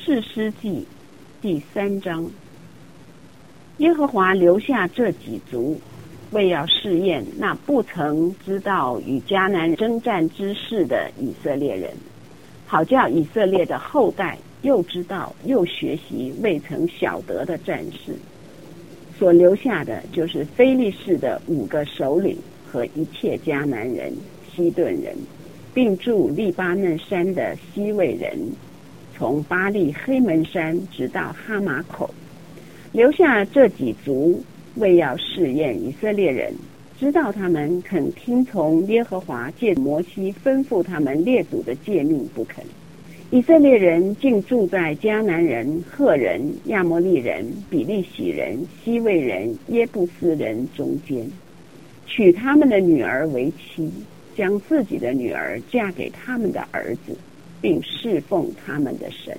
士师记第3章。耶和华留下这几族，为要试验那不曾知道与迦南征战之事的以色列人，好叫以色列的后代又知道又学习未曾晓得的战事。所留下的就是非利士的5个首领和一切迦南人、西顿人，并住利巴嫩山的西魏人，从巴利黑门山直到哈马口。留下这几族，为要试验以色列人，知道他们肯听从耶和华借摩西吩咐他们列祖的诫命不肯。以色列人竟住在迦南人、赫人、亚摩利人、比利洗人、西魏人、耶布斯人中间，娶他们的女儿为妻，将自己的女儿嫁给他们的儿子，并侍奉他们的神。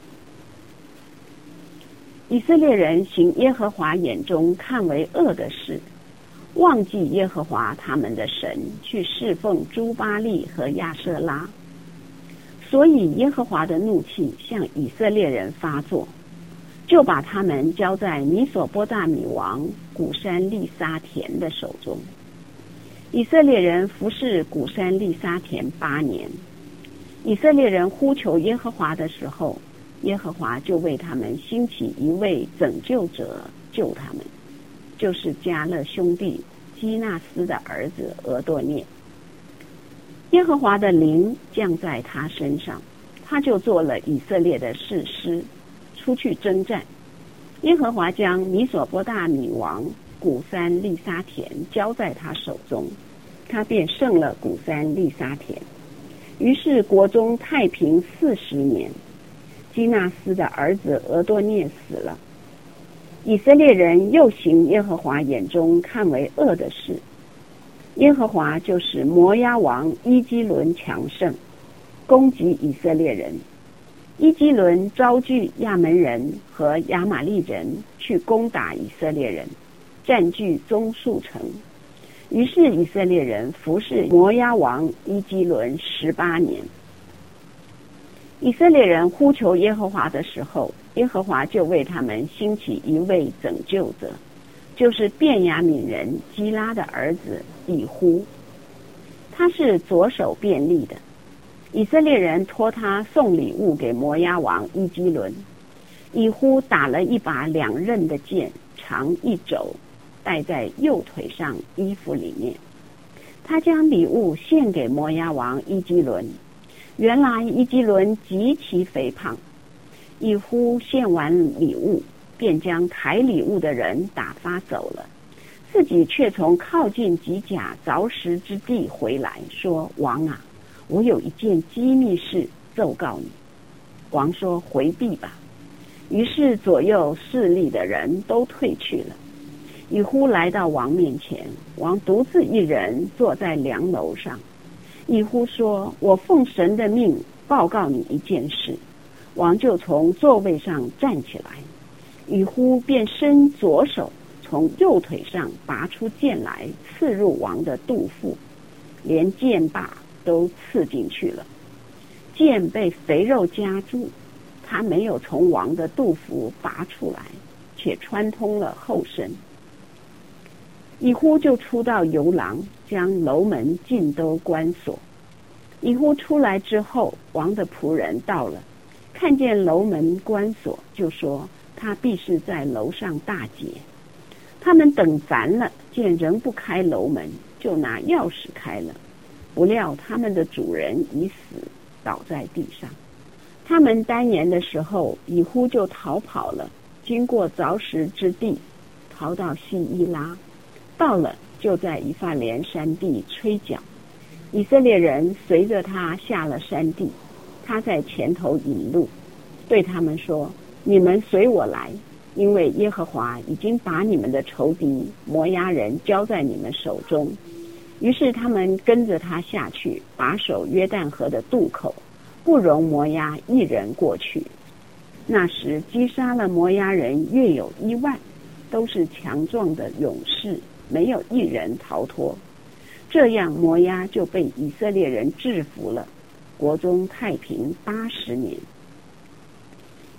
以色列人行耶和华眼中看为恶的事，忘记耶和华他们的神，去侍奉诸巴力和亚舍拉。所以耶和华的怒气向以色列人发作，就把他们交在米索波大米王古珊利沙田的手中。以色列人服侍古珊利沙田8年。以色列人呼求耶和华的时候，耶和华就为他们兴起一位拯救者救他们，就是迦勒兄弟基纳斯的儿子俄多涅。耶和华的灵降在他身上，他就做了以色列的士师，出去征战。耶和华将米索波大米王古珊利沙田交在他手中，他便胜了古珊利沙田。于是国中太平40年。基纳斯的儿子俄多涅死了。以色列人又行耶和华眼中看为恶的事，耶和华就使摩押王伊基伦强盛，攻击以色列人。伊基伦招聚亚门人和亚玛利人去攻打以色列人，占据棕树城。于是以色列人服侍摩押王伊基伦18年。以色列人呼求耶和华的时候，耶和华就为他们兴起一位拯救者，就是便雅悯人基拉的儿子以呼。他是左手便利的。以色列人托他送礼物给摩押王伊基伦。以呼打了一把2刃的剑，长1肘，戴在右腿上衣服里面。他将礼物献给摩押王伊基伦。原来伊基伦极其肥胖，以呼献完礼物，便将抬礼物的人打发走了，自己却从靠近吉甲凿石之地回来，说：王啊，我有一件机密事奏告你。王说：回避吧。于是左右势力的人都退去了。以呼来到王面前，王独自一人坐在梁楼上。以呼说：我奉神的命报告你一件事。王就从座位上站起来，以呼便伸左手从右腿上拔出剑来，刺入王的肚腹，连剑把都刺进去了。剑被肥肉夹住，他没有从王的肚腹拔出来，却穿通了后身。以呼就出到游廊，将楼门尽都关锁。以呼出来之后，王的仆人到了，看见楼门关锁，就说他必是在楼上大劫。他们等烦了，见仍不开楼门，就拿钥匙开了，不料他们的主人已死，倒在地上。他们单言的时候，以呼就逃跑了，经过凿石之地，逃到西伊拉，到了就在以法莲山地吹角。以色列人随着他下了山地，他在前头引路，对他们说：你们随我来，因为耶和华已经把你们的仇敌摩押人交在你们手中。于是他们跟着他下去，把守约旦河的渡口，不容摩押一人过去。那时击杀了摩押人约有1万，都是强壮的勇士，没有一人逃脱。这样摩押就被以色列人制服了，国中太平80年。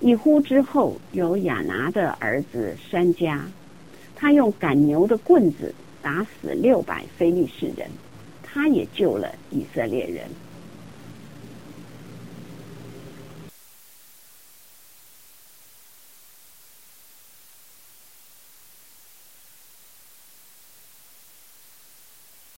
以呼之后有亚拿的儿子珊迦，他用赶牛的棍子打死600非利士人，他也救了以色列人。